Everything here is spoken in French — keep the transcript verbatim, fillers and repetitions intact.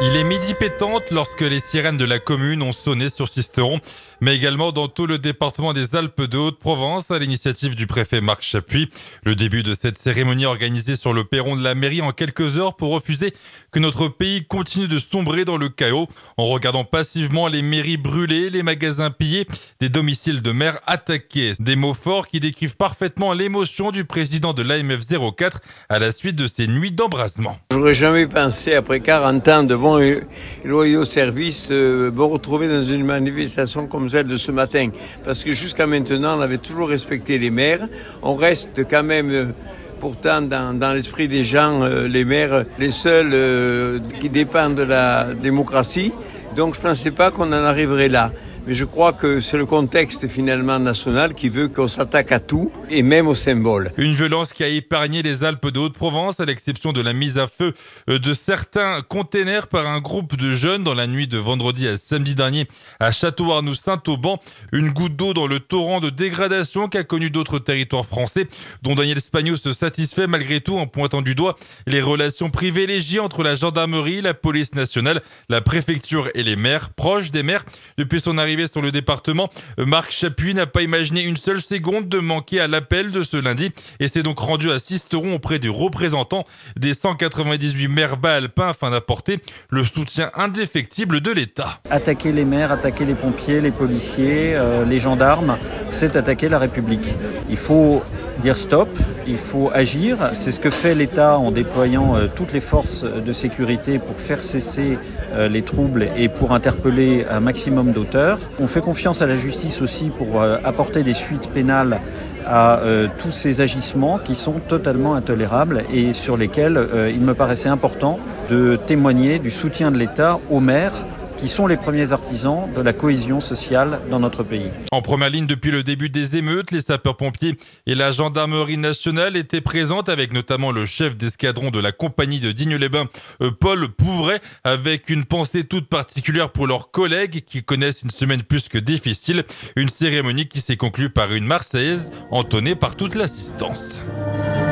Il est midi pétante lorsque les sirènes de la commune ont sonné sur Sisteron, mais également dans tout le département des Alpes de Haute-Provence à l'initiative du préfet Marc Chapuis. Le début de cette cérémonie organisée sur le perron de la mairie en quelques heures pour refuser que notre pays continue de sombrer dans le chaos en regardant passivement les mairies brûlées, les magasins pillés, des domiciles de maires attaqués. Des mots forts qui décrivent parfaitement l'émotion du président de l'A M F zéro quatre à la suite de ces nuits d'embrasement. J'aurais jamais pensé, après quarante ans de bons et loyaux services, euh, me retrouver dans une manifestation comme celle de ce matin. Parce que jusqu'à maintenant, on avait toujours respecté les maires. On reste quand même, euh, pourtant, dans, dans l'esprit des gens, euh, les maires, les seuls euh, qui dépendent de la démocratie. Donc je ne pensais pas qu'on en arriverait là. Mais je crois que c'est le contexte finalement national qui veut qu'on s'attaque à tout et même aux symboles. Une violence qui a épargné les Alpes de Haute-Provence à l'exception de la mise à feu de certains containers par un groupe de jeunes dans la nuit de vendredi à samedi dernier à Château-Arnoux-Saint-Auban. Une goutte d'eau dans le torrent de dégradation qu'a connu d'autres territoires français dont Daniel Spagnou se satisfait malgré tout en pointant du doigt les relations privilégiées entre la gendarmerie, la police nationale, la préfecture et les maires. Proches des maires depuis son arrivée sur le département, Marc Chapuis n'a pas imaginé une seule seconde de manquer à l'appel de ce lundi et s'est donc rendu à Sisteron auprès du représentant des cent quatre-vingt-dix-huit maires bas-alpins afin d'apporter le soutien indéfectible de l'État. Attaquer les maires, attaquer les pompiers, les policiers, euh, les gendarmes, c'est attaquer la République. Il faut dire stop, il faut agir. C'est ce que fait l'État en déployant euh, toutes les forces de sécurité pour faire cesser euh, les troubles et pour interpeller un maximum d'auteurs. On fait confiance à la justice aussi pour euh, apporter des suites pénales à euh, tous ces agissements qui sont totalement intolérables et sur lesquels euh, il me paraissait important de témoigner du soutien de l'État aux maires qui sont les premiers artisans de la cohésion sociale dans notre pays. En première ligne depuis le début des émeutes, les sapeurs-pompiers et la gendarmerie nationale étaient présentes avec notamment le chef d'escadron de la compagnie de Digne-les-Bains, Paul Pouvret, avec une pensée toute particulière pour leurs collègues qui connaissent une semaine plus que difficile. Une cérémonie qui s'est conclue par une Marseillaise entonnée par toute l'assistance.